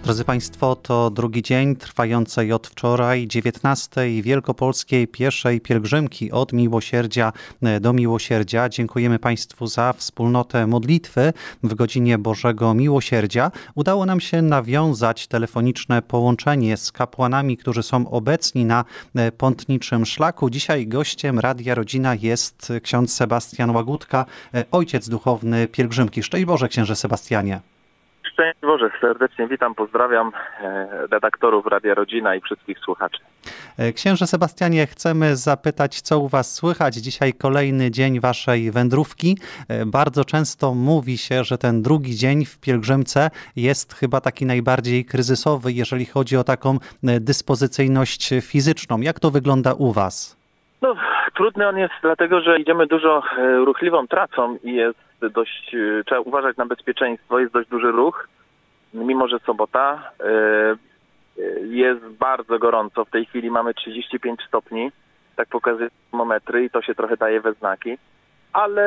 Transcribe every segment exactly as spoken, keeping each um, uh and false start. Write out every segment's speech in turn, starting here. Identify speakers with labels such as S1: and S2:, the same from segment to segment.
S1: Drodzy Państwo, to drugi dzień trwającej od wczoraj dziewiętnastej Wielkopolskiej Pieszej Pielgrzymki od Miłosierdzia do Miłosierdzia. Dziękujemy Państwu za wspólnotę modlitwy w godzinie Bożego Miłosierdzia. Udało nam się nawiązać telefoniczne połączenie z kapłanami, którzy są obecni na pątniczym szlaku. Dzisiaj gościem Radia Rodzina jest ksiądz Sebastian Łagódka, ojciec duchowny pielgrzymki. Szczęść Boże, księże Sebastianie.
S2: Szczęść Boże, serdecznie witam, pozdrawiam redaktorów Radia Rodzina i wszystkich słuchaczy.
S1: Księże Sebastianie, chcemy zapytać, co u Was słychać. Dzisiaj kolejny dzień Waszej wędrówki. Bardzo często mówi się, że ten drugi dzień w pielgrzymce jest chyba taki najbardziej kryzysowy, jeżeli chodzi o taką dyspozycyjność fizyczną. Jak to wygląda u Was?
S2: No, trudny on jest, dlatego że idziemy dużo ruchliwą trasą i jest dość, trzeba uważać na bezpieczeństwo, jest dość duży ruch, mimo że sobota, jest bardzo gorąco, w tej chwili mamy trzydzieści pięć stopni, tak pokazują termometry i to się trochę daje we znaki, ale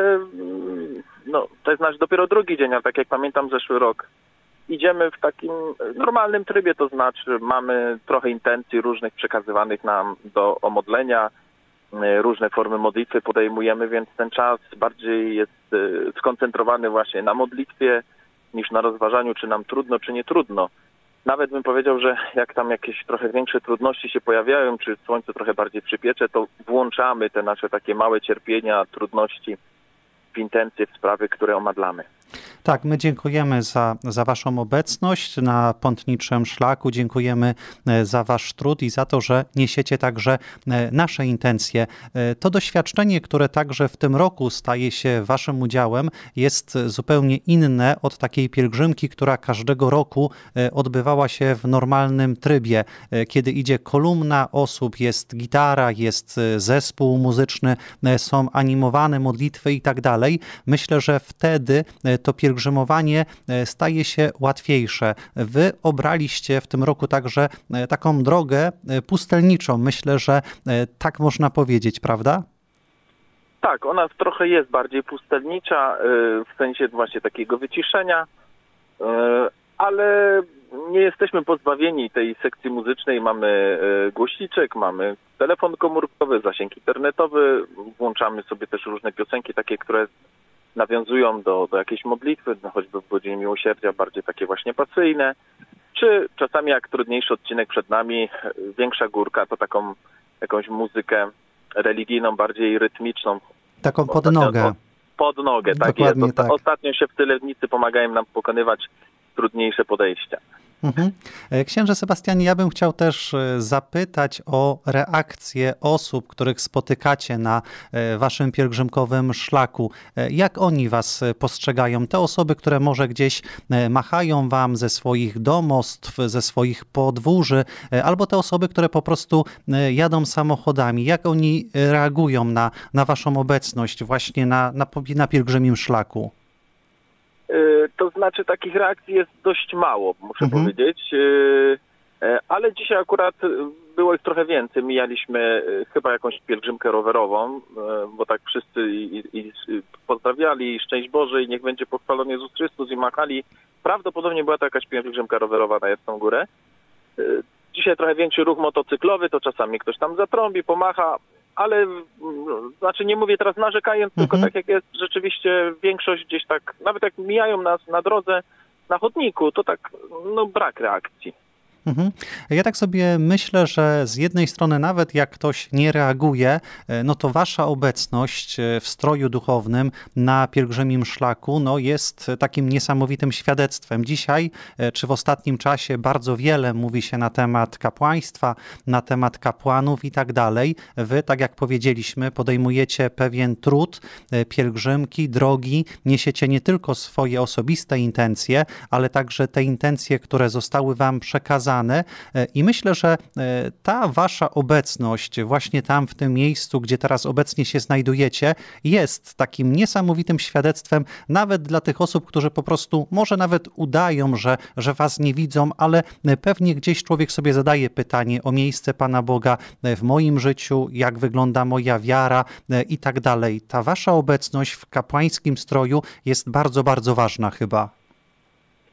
S2: no, to jest nasz dopiero drugi dzień, ale tak jak pamiętam zeszły rok, idziemy w takim normalnym trybie, to znaczy mamy trochę intencji różnych przekazywanych nam do omodlenia, różne formy modlitwy podejmujemy, więc ten czas bardziej jest skoncentrowany właśnie na modlitwie niż na rozważaniu, czy nam trudno, czy nie trudno. Nawet bym powiedział, że jak tam jakieś trochę większe trudności się pojawiają, czy słońce trochę bardziej przypiecze, to włączamy te nasze takie małe cierpienia, trudności w intencje, w sprawy, które omadlamy.
S1: Tak, my dziękujemy za, za Waszą obecność na pątniczym szlaku. Dziękujemy za Wasz trud i za to, że niesiecie także nasze intencje. To doświadczenie, które także w tym roku staje się Waszym udziałem, jest zupełnie inne od takiej pielgrzymki, która każdego roku odbywała się w normalnym trybie, kiedy idzie kolumna osób, jest gitara, jest zespół muzyczny, są animowane modlitwy i tak dalej. Myślę, że wtedy to pielgrzymowanie staje się łatwiejsze. Wy obraliście w tym roku także taką drogę pustelniczą. Myślę, że tak można powiedzieć, prawda?
S2: Tak, ona trochę jest bardziej pustelnicza, w sensie właśnie takiego wyciszenia, ale nie jesteśmy pozbawieni tej sekcji muzycznej. Mamy głośniczek, mamy telefon komórkowy, zasięg internetowy, włączamy sobie też różne piosenki, takie, które nawiązują do, do jakiejś modlitwy, no choćby w godzinie miłosierdzia, bardziej takie właśnie pasyjne, czy czasami jak trudniejszy odcinek przed nami, większa górka, to taką jakąś muzykę religijną, bardziej rytmiczną.
S1: Taką pod nogę.
S2: Pod nogę, tak jest. Osta- tak. Ostatnio się w Tylewnicy pomagają nam pokonywać trudniejsze podejścia.
S1: Mhm. Księże Sebastianie, ja bym chciał też zapytać o reakcję osób, których spotykacie na waszym pielgrzymkowym szlaku. Jak oni was postrzegają? Te osoby, które może gdzieś machają wam ze swoich domostw, ze swoich podwórzy, albo te osoby, które po prostu jadą samochodami. Jak oni reagują na, na waszą obecność właśnie na, na, na pielgrzymim szlaku?
S2: To znaczy takich reakcji jest dość mało, muszę mhm. powiedzieć, ale dzisiaj akurat było ich trochę więcej. Mijaliśmy chyba jakąś pielgrzymkę rowerową, bo tak wszyscy i, i pozdrawiali, szczęść Boże i niech będzie pochwalony Jezus Chrystus i machali. Prawdopodobnie była to jakaś pielgrzymka rowerowa na Jasną Górę. Dzisiaj trochę większy ruch motocyklowy, to czasami ktoś tam zatrąbi, pomacha, ale znaczy nie mówię teraz narzekając, mhm. tylko tak jak jest rzeczywiście większość gdzieś tak, nawet jak mijają nas na drodze, na chodniku, to tak no brak reakcji.
S1: Mhm. Ja tak sobie myślę, że z jednej strony nawet jak ktoś nie reaguje, no to wasza obecność w stroju duchownym na pielgrzymim szlaku no jest takim niesamowitym świadectwem. Dzisiaj, czy w ostatnim czasie bardzo wiele mówi się na temat kapłaństwa, na temat kapłanów i tak dalej. Wy, tak jak powiedzieliśmy, podejmujecie pewien trud, pielgrzymki, drogi, niesiecie nie tylko swoje osobiste intencje, ale także te intencje, które zostały wam przekazane. I myślę, że ta wasza obecność właśnie tam w tym miejscu, gdzie teraz obecnie się znajdujecie, jest takim niesamowitym świadectwem nawet dla tych osób, którzy po prostu może nawet udają, że, że was nie widzą, ale pewnie gdzieś człowiek sobie zadaje pytanie o miejsce Pana Boga w moim życiu, jak wygląda moja wiara i tak dalej. Ta wasza obecność w kapłańskim stroju jest bardzo, bardzo ważna chyba.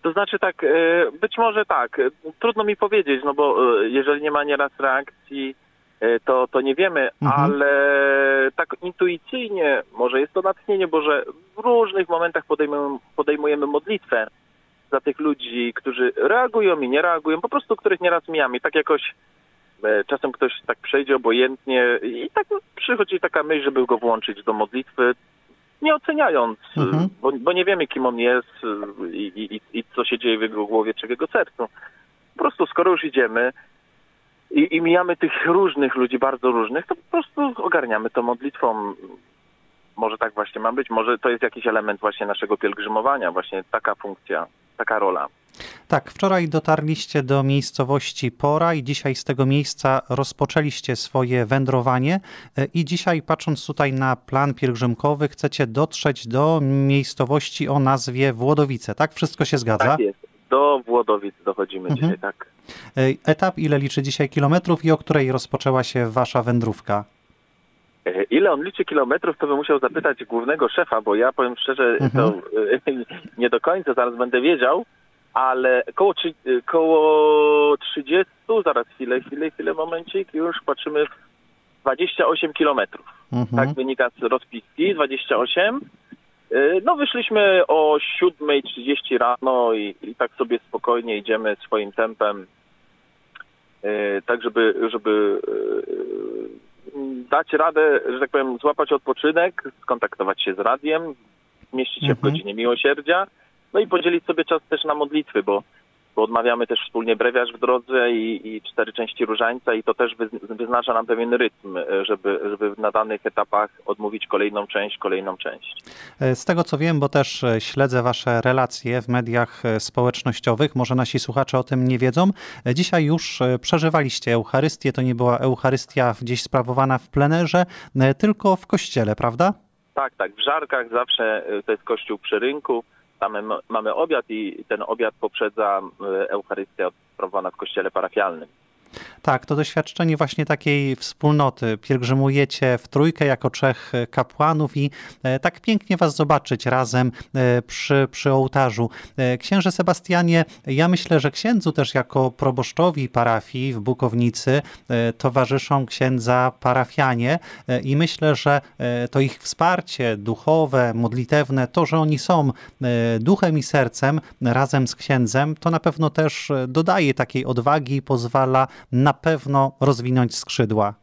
S2: To znaczy tak, być może tak, trudno mi powiedzieć, no bo jeżeli nie ma nieraz reakcji, to, to nie wiemy, mhm. ale tak intuicyjnie, może jest to natchnienie, bo że w różnych momentach podejmujemy, podejmujemy modlitwę za tych ludzi, którzy reagują i nie reagują, po prostu których nieraz mijamy. I tak jakoś czasem ktoś tak przejdzie obojętnie i tak przychodzi taka myśl, żeby go włączyć do modlitwy, nie oceniając, mhm. bo, bo nie wiemy, kim on jest i, i, i co się dzieje w jego głowie czy w jego sercu. Po prostu skoro już idziemy i, i mijamy tych różnych ludzi, bardzo różnych, to po prostu ogarniamy to modlitwą. Może tak właśnie ma być, może to jest jakiś element właśnie naszego pielgrzymowania, właśnie taka funkcja, taka rola.
S1: Tak, wczoraj dotarliście do miejscowości Pora i dzisiaj z tego miejsca rozpoczęliście swoje wędrowanie i dzisiaj, patrząc tutaj na plan pielgrzymkowy, chcecie dotrzeć do miejscowości o nazwie Włodowice, tak? Wszystko się zgadza?
S2: Tak jest, do Włodowic dochodzimy mhm. dzisiaj, tak.
S1: Etap, ile liczy dzisiaj kilometrów i o której rozpoczęła się wasza wędrówka?
S2: Ile on liczy kilometrów, to bym musiał zapytać głównego szefa, bo ja powiem szczerze, mhm. to nie do końca, zaraz będę wiedział, ale koło, koło trzydziestu, zaraz chwilę, chwilę, chwilę, momencik, już patrzymy, dwadzieścia osiem kilometrów. Mhm. Tak wynika z rozpiski, dwadzieścia osiem. No wyszliśmy o siódma trzydzieści rano i, i tak sobie spokojnie idziemy swoim tempem, tak żeby, żeby dać radę, że tak powiem, złapać odpoczynek, skontaktować się z radiem, zmieścić się mhm. w godzinie miłosierdzia, no i podzielić sobie czas też na modlitwy, bo, bo odmawiamy też wspólnie brewiarz w drodze i, i cztery części różańca i to też wyznacza nam pewien rytm, żeby, żeby na danych etapach odmówić kolejną część, kolejną część.
S1: Z tego co wiem, bo też śledzę wasze relacje w mediach społecznościowych, może nasi słuchacze o tym nie wiedzą, dzisiaj już przeżywaliście Eucharystię, to nie była Eucharystia gdzieś sprawowana w plenerze, tylko w kościele, prawda?
S2: Tak, tak, w Żarkach zawsze to jest kościół przy rynku. Tam mamy obiad i ten obiad poprzedza Eucharystia sprawowana w kościele parafialnym.
S1: Tak, to doświadczenie właśnie takiej wspólnoty. Pielgrzymujecie w trójkę jako trzech kapłanów i tak pięknie was zobaczyć razem przy, przy ołtarzu. Księże Sebastianie, ja myślę, że księdzu też jako proboszczowi parafii w Bukownicy towarzyszą księdza parafianie i myślę, że to ich wsparcie duchowe, modlitewne, to, że oni są duchem i sercem razem z księdzem, to na pewno też dodaje takiej odwagi i pozwala na pewno rozwinąć skrzydła.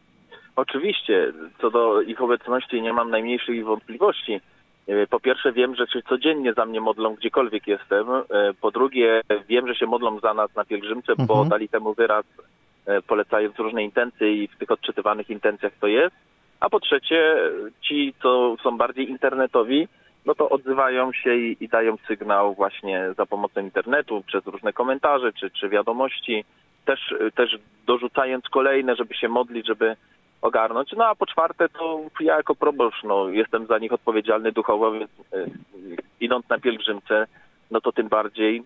S2: Oczywiście, co do ich obecności nie mam najmniejszych wątpliwości. Po pierwsze wiem, że się codziennie za mnie modlą, gdziekolwiek jestem. Po drugie wiem, że się modlą za nas na pielgrzymce, mhm. bo dali temu wyraz, polecając różne intencje i w tych odczytywanych intencjach to jest. A po trzecie ci, co są bardziej internetowi, no to odzywają się i, i dają sygnał właśnie za pomocą internetu, przez różne komentarze czy, czy wiadomości. Też, też dorzucając kolejne, żeby się modlić, żeby ogarnąć. No a po czwarte, to ja jako proboszcz, no, jestem za nich odpowiedzialny duchowo, więc y, idąc na pielgrzymce, no to tym bardziej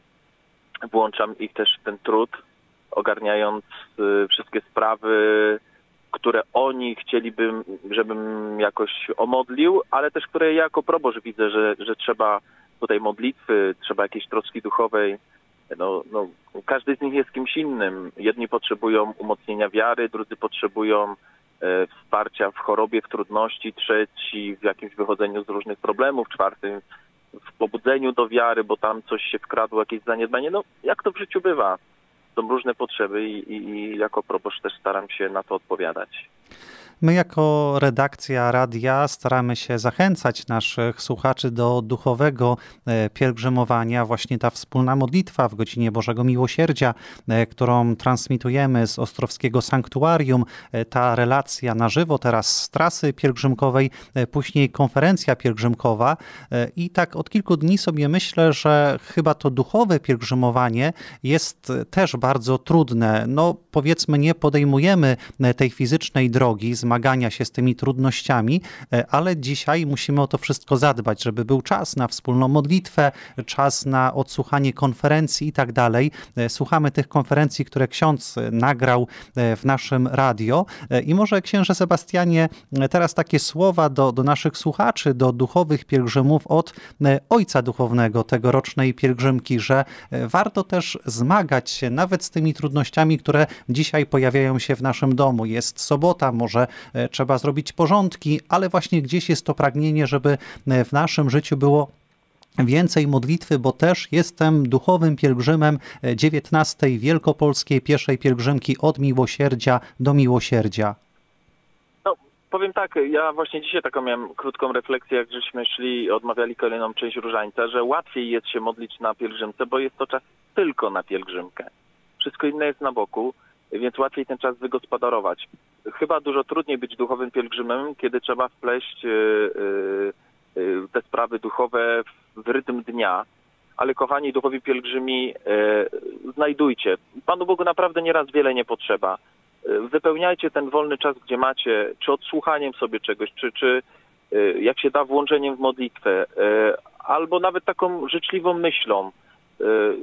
S2: włączam ich też w ten trud, ogarniając y, wszystkie sprawy, które oni chcieliby, żebym jakoś omodlił, ale też które ja jako proboszcz widzę, że, że trzeba tutaj modlitwy, trzeba jakiejś troski duchowej. No, no, każdy z nich jest kimś innym. Jedni potrzebują umocnienia wiary, drudzy potrzebują e, wsparcia w chorobie, w trudności, trzeci w jakimś wychodzeniu z różnych problemów, czwarty w pobudzeniu do wiary, bo tam coś się wkradło, jakieś zaniedbanie. No, jak to w życiu bywa? Są różne potrzeby i, i, i jako proboszcz też staram się na to odpowiadać.
S1: My jako redakcja radia staramy się zachęcać naszych słuchaczy do duchowego pielgrzymowania. Właśnie ta wspólna modlitwa w godzinie Bożego Miłosierdzia, którą transmitujemy z Ostrowskiego Sanktuarium, ta relacja na żywo teraz z trasy pielgrzymkowej, później konferencja pielgrzymkowa i tak od kilku dni sobie myślę, że chyba to duchowe pielgrzymowanie jest też bardzo trudne. No powiedzmy, nie podejmujemy tej fizycznej drogi z zmagania się z tymi trudnościami, ale dzisiaj musimy o to wszystko zadbać, żeby był czas na wspólną modlitwę, czas na odsłuchanie konferencji i tak dalej. Słuchamy tych konferencji, które ksiądz nagrał w naszym radio i może księże Sebastianie, teraz takie słowa do, do naszych słuchaczy, do duchowych pielgrzymów od ojca duchownego tegorocznej pielgrzymki, że warto też zmagać się nawet z tymi trudnościami, które dzisiaj pojawiają się w naszym domu. Jest sobota, może trzeba zrobić porządki, ale właśnie gdzieś jest to pragnienie, żeby w naszym życiu było więcej modlitwy, bo też jestem duchowym pielgrzymem dziewiętnastej Wielkopolskiej Pieszej Pielgrzymki od miłosierdzia do miłosierdzia.
S2: No, powiem tak, ja właśnie dzisiaj taką miałem krótką refleksję, jak żeśmy szli i odmawiali kolejną część różańca, że łatwiej jest się modlić na pielgrzymce, bo jest to czas tylko na pielgrzymkę. Wszystko inne jest na boku, więc łatwiej ten czas wygospodarować. Chyba dużo trudniej być duchowym pielgrzymem, kiedy trzeba wpleść yy, yy, te sprawy duchowe w rytm dnia. Ale kochani duchowi pielgrzymi, yy, znajdujcie. Panu Bogu naprawdę nieraz wiele nie potrzeba. Yy, wypełniajcie ten wolny czas, gdzie macie, czy odsłuchaniem sobie czegoś, czy, czy yy, jak się da włączeniem w modlitwę, yy, albo nawet taką życzliwą myślą. Yy,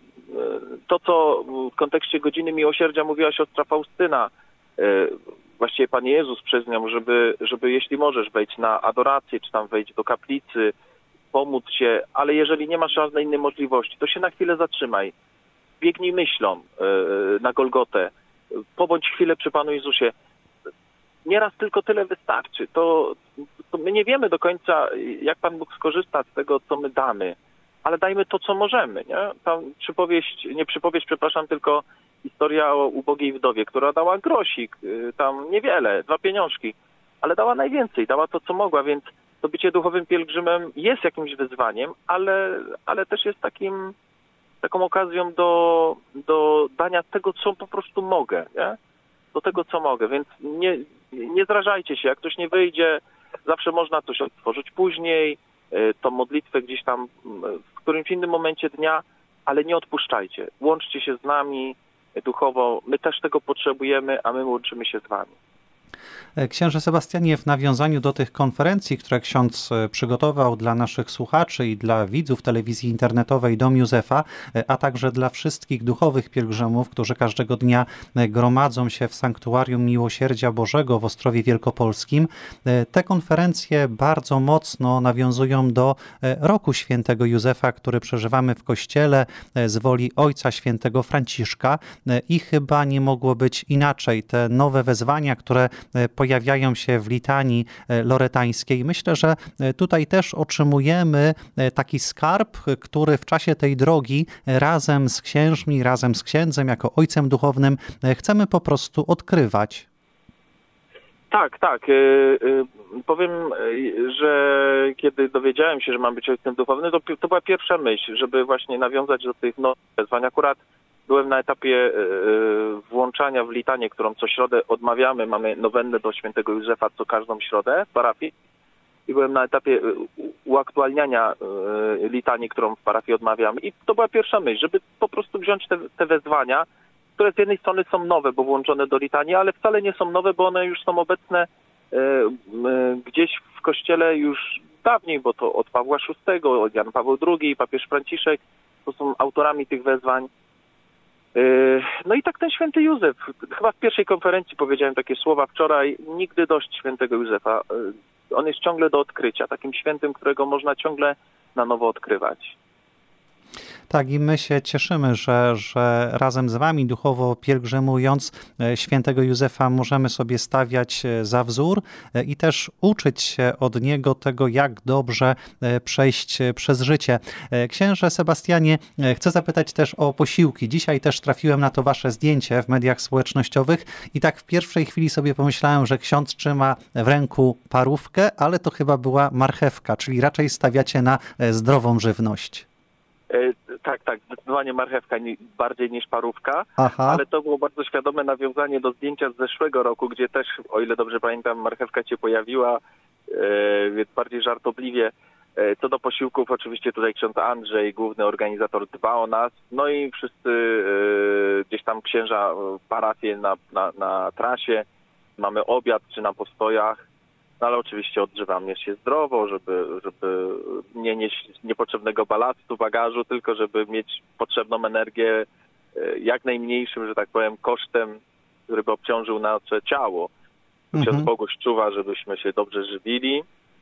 S2: To, co w kontekście godziny miłosierdzia mówiła siostra Faustyna, właściwie Pan Jezus przez nią, żeby, żeby jeśli możesz wejść na adorację, czy tam wejść do kaplicy, pomóc się, ale jeżeli nie masz żadnej innej możliwości, to się na chwilę zatrzymaj. Biegnij myślą na Golgotę. Pobądź chwilę przy Panu Jezusie. Nieraz tylko tyle wystarczy. To, to my nie wiemy do końca, jak Pan Bóg skorzysta z tego, co my damy. Ale dajmy to, co możemy, nie? Tam przypowieść, nie przypowieść, przepraszam, tylko historia o ubogiej wdowie, która dała grosik, tam niewiele, dwa pieniążki, ale dała najwięcej, dała to, co mogła, więc to bycie duchowym pielgrzymem jest jakimś wyzwaniem, ale, ale też jest takim, taką okazją do, do dania tego, co po prostu mogę, nie? Do tego, co mogę, więc nie, nie zrażajcie się, jak ktoś nie wyjdzie, zawsze można coś otworzyć później, tą modlitwę gdzieś tam w którymś innym momencie dnia, ale nie odpuszczajcie. Łączcie się z nami duchowo. My też tego potrzebujemy, a my łączymy się z wami.
S1: Księże Sebastianie, w nawiązaniu do tych konferencji, które ksiądz przygotował dla naszych słuchaczy i dla widzów telewizji internetowej Dom Józefa, a także dla wszystkich duchowych pielgrzymów, którzy każdego dnia gromadzą się w Sanktuarium Miłosierdzia Bożego w Ostrowie Wielkopolskim, te konferencje bardzo mocno nawiązują do roku świętego Józefa, który przeżywamy w Kościele z woli Ojca Świętego Franciszka i chyba nie mogło być inaczej. Te nowe wezwania, które pojawiają się w litanii loretańskiej. Myślę, że tutaj też otrzymujemy taki skarb, który w czasie tej drogi razem z księżmi, razem z księdzem, jako ojcem duchownym chcemy po prostu odkrywać.
S2: Tak, tak. Powiem, że kiedy dowiedziałem się, że mam być ojcem duchownym, to, to była pierwsza myśl, żeby właśnie nawiązać do tych nowych wezwań. Akurat byłem na etapie włączania w litanię, którą co środę odmawiamy. Mamy nowennę do świętego Józefa co każdą środę w parafii. I byłem na etapie uaktualniania litanii, którą w parafii odmawiamy. I to była pierwsza myśl, żeby po prostu wziąć te, te wezwania, które z jednej strony są nowe, bo włączone do litanii, ale wcale nie są nowe, bo one już są obecne gdzieś w Kościele już dawniej, bo to od Pawła szóstego, Jan Paweł drugi, papież Franciszek, to są autorami tych wezwań. No i tak ten święty Józef. Chyba w pierwszej konferencji powiedziałem takie słowa wczoraj. Nigdy dość świętego Józefa. On jest ciągle do odkrycia. Takim świętym, którego można ciągle na nowo odkrywać.
S1: Tak, i my się cieszymy, że, że razem z wami duchowo pielgrzymując świętego Józefa możemy sobie stawiać za wzór i też uczyć się od niego tego, jak dobrze przejść przez życie. Księże Sebastianie, chcę zapytać też o posiłki. Dzisiaj też trafiłem na to wasze zdjęcie w mediach społecznościowych i tak w pierwszej chwili sobie pomyślałem, że ksiądz trzyma w ręku parówkę, ale to chyba była marchewka, czyli raczej stawiacie na zdrową żywność.
S2: Tak, tak, zdecydowanie marchewka bardziej niż parówka,
S1: Aha.
S2: Ale to było bardzo świadome nawiązanie do zdjęcia z zeszłego roku, gdzie też, o ile dobrze pamiętam, marchewka się pojawiła, więc bardziej żartobliwie. Co do posiłków, oczywiście tutaj ksiądz Andrzej, główny organizator, dba o nas, no i wszyscy gdzieś tam księża, parafie na, na, na trasie, mamy obiad czy na postojach, no ale oczywiście odżywamy się zdrowo, żeby, żeby nie nieść niepotrzebnego balastu, bagażu, tylko żeby mieć potrzebną energię jak najmniejszym, że tak powiem, kosztem, który by obciążył nasze ciało. Ksiądz
S1: Mhm.
S2: Boguś czuwa, żebyśmy się dobrze żywili.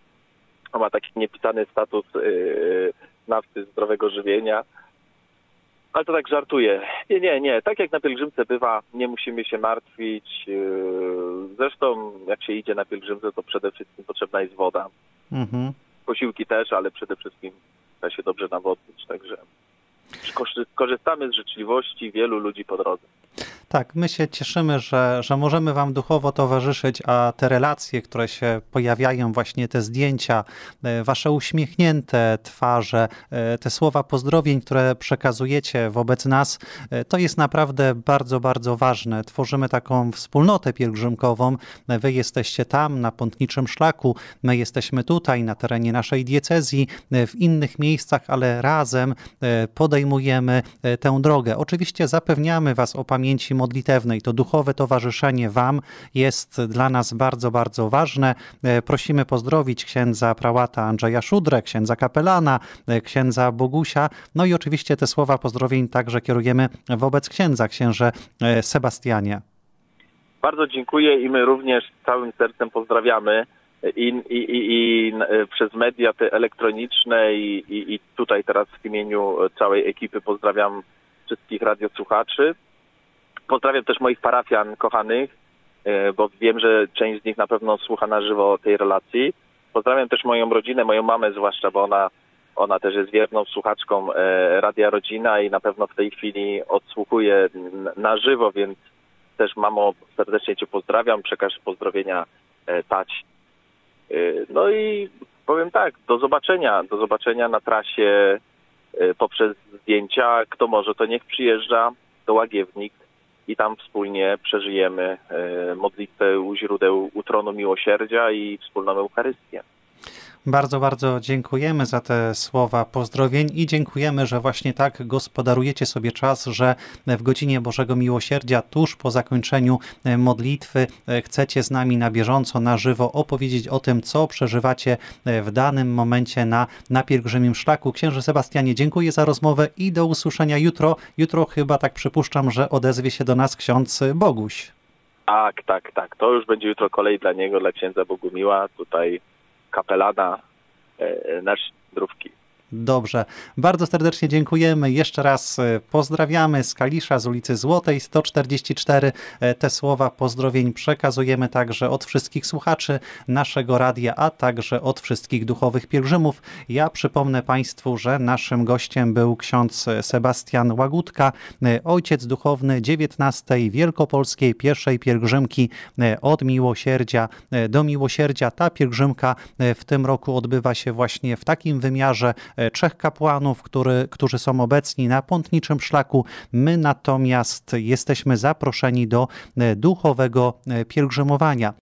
S2: On ma taki niepisany status yy, znawcy zdrowego żywienia. Ale to tak żartuję. Nie, nie, nie. Tak jak na pielgrzymce bywa, nie musimy się martwić. Yy, zresztą jak się idzie na pielgrzymce, to przede wszystkim potrzebna jest woda.
S1: Mhm.
S2: Posiłki też, ale przede wszystkim trzeba się dobrze nawodnić. Także korzystamy z życzliwości wielu ludzi po drodze.
S1: Tak, my się cieszymy, że, że możemy wam duchowo towarzyszyć, a te relacje, które się pojawiają, właśnie te zdjęcia, wasze uśmiechnięte twarze, te słowa pozdrowień, które przekazujecie wobec nas, to jest naprawdę bardzo, bardzo ważne. Tworzymy taką wspólnotę pielgrzymkową. Wy jesteście tam, na Pątniczym Szlaku, my jesteśmy tutaj, na terenie naszej diecezji, w innych miejscach, ale razem podejmujemy tę drogę. Oczywiście zapewniamy was o pamięci modlitewnej. To duchowe towarzyszenie wam jest dla nas bardzo, bardzo ważne. Prosimy pozdrowić księdza prałata Andrzeja Szudrę, księdza kapelana, księdza Bogusia. No i oczywiście te słowa pozdrowień także kierujemy wobec księdza, księże Sebastianie.
S2: Bardzo dziękuję i my również całym sercem pozdrawiamy i, i, i, i przez media te elektroniczne i, i, i tutaj teraz w imieniu całej ekipy pozdrawiam wszystkich radiosłuchaczy. Pozdrawiam też moich parafian kochanych, bo wiem, że część z nich na pewno słucha na żywo tej relacji. Pozdrawiam też moją rodzinę, moją mamę zwłaszcza, bo ona, ona też jest wierną słuchaczką Radia Rodzina i na pewno w tej chwili odsłuchuje na żywo, więc też mamo serdecznie cię pozdrawiam, przekaż pozdrowienia taci. No i powiem tak, do zobaczenia, do zobaczenia na trasie poprzez zdjęcia. Kto może, to niech przyjeżdża do Łagiewnik i tam wspólnie przeżyjemy modlitwę u źródeł, u tronu miłosierdzia i wspólną Eucharystię.
S1: Bardzo, bardzo dziękujemy za te słowa pozdrowień i dziękujemy, że właśnie tak gospodarujecie sobie czas, że w godzinie Bożego Miłosierdzia, tuż po zakończeniu modlitwy, chcecie z nami na bieżąco, na żywo opowiedzieć o tym, co przeżywacie w danym momencie na, na pielgrzymim szlaku. Księże Sebastianie, dziękuję za rozmowę i do usłyszenia jutro. Jutro chyba tak przypuszczam, że odezwie się do nas ksiądz Boguś.
S2: Tak, tak, tak. To już będzie jutro kolej dla niego, dla księdza Bogumiła. Tutaj kapelana e, nasz zdrówki.
S1: Dobrze. Bardzo serdecznie dziękujemy. Jeszcze raz pozdrawiamy z Kalisza, z ulicy Złotej sto czterdzieści cztery. Te słowa pozdrowień przekazujemy także od wszystkich słuchaczy naszego radia, a także od wszystkich duchowych pielgrzymów. Ja przypomnę Państwu, że naszym gościem był ksiądz Sebastian Łagódka, ojciec duchowny dziewiętnastej Wielkopolskiej pierwszej pielgrzymki od Miłosierdzia do Miłosierdzia. Ta pielgrzymka w tym roku odbywa się właśnie w takim wymiarze trzech kapłanów, który, którzy są obecni na Pątniczym Szlaku. My natomiast jesteśmy zaproszeni do duchowego pielgrzymowania.